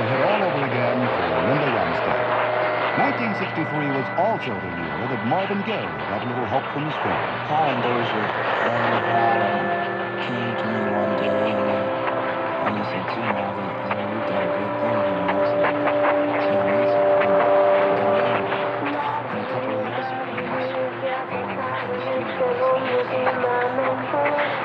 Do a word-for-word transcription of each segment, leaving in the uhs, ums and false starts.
hit all over again for Linda Ronstadt. nineteen sixty-three was also the year that Marvin Gaye got a little help from his friends. Hi, I'm Doja. And um, came to me one day and uh, and he said, "Gee, Marvin, you know, we got a good thing here." And I said, "Can't wait to you know, go ahead." And a couple of years passed. I went back to the studio.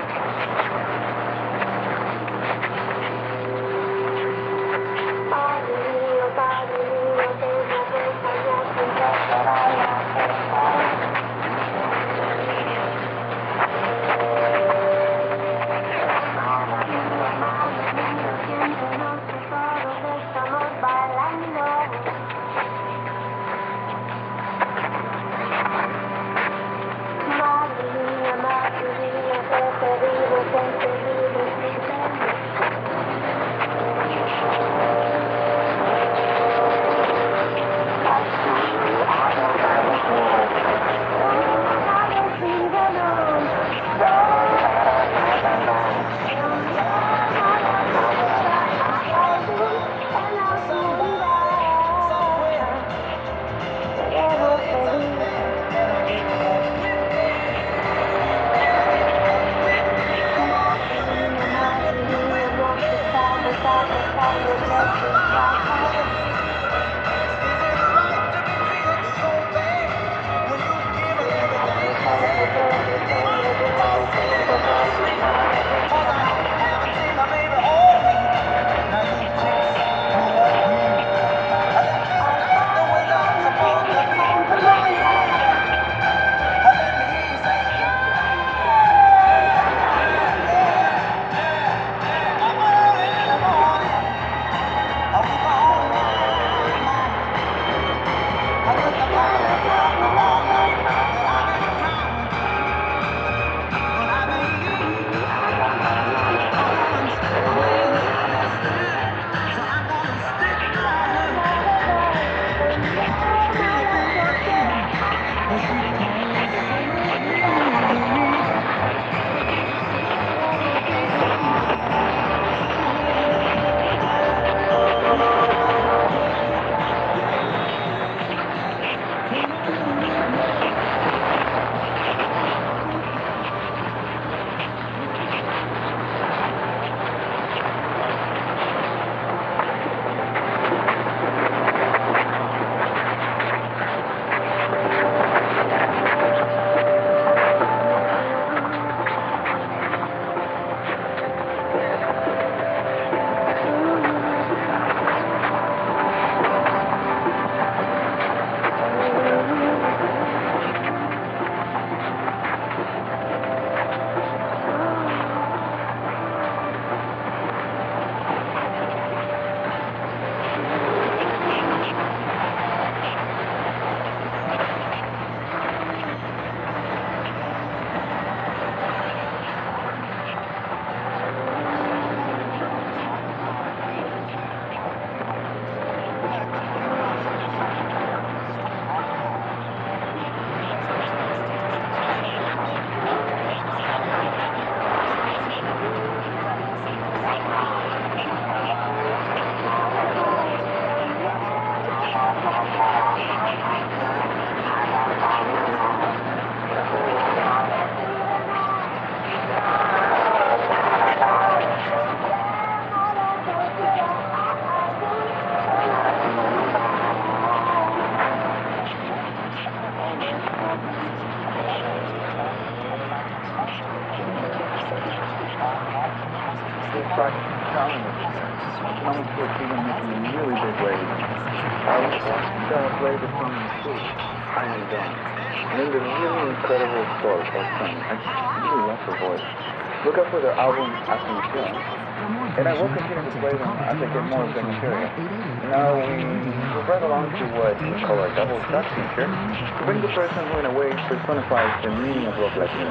Look out for the album after you film. And I will continue to play them as I get more of the material. Now we move right along to what we call our double shot feature, to bring the person who in a way personifies the meaning of Rock Latino.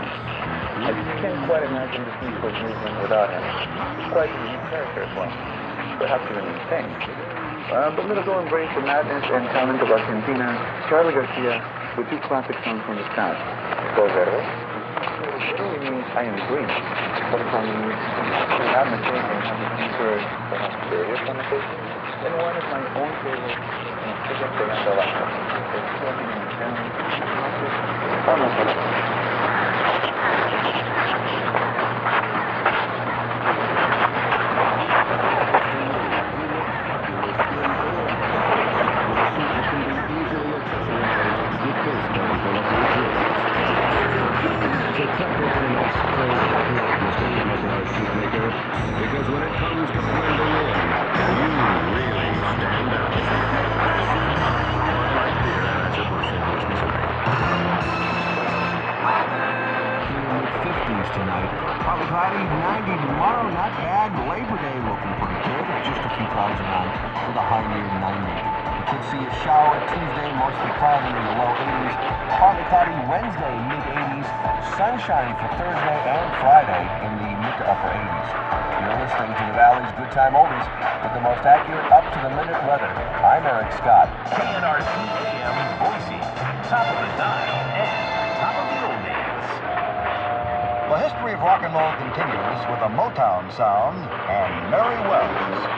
As you can't quite imagine this musical movement without him. He's quite a unique character as well. Perhaps even insane. Uh, but let us all embrace the madness and talent of Argentina, Charly Garcia, with two classic songs from his past, Dos Verdes literally means I am green. Protocol means to have mistaken and have a deeper, perhaps serious connotation. And one is my own favorite, you know, subject for that I like. It's something in general. Almost like because when it comes to blending in, you really stand out. Bud Light Beer, Anheuser-Busch, Saint Louis, Missouri. mid fifties tonight. Partly cloudy, ninety tomorrow. Not bad. Labor Day looking pretty good. Just a few clouds around with a high near ninety. You could see a shower Tuesday, mostly cloudy in the low eighties. Partly cloudy Wednesday, mid eighties. Sunshine for Thursday and Friday in the mid to upper eighties. You're listening to the Valley's Good Time Oldies with the most accurate up-to-the-minute weather. I'm Eric Scott. K N R C A M Boise, top of the dial and top of the oldies. The history of rock and roll continues with a Motown sound and Mary Wells.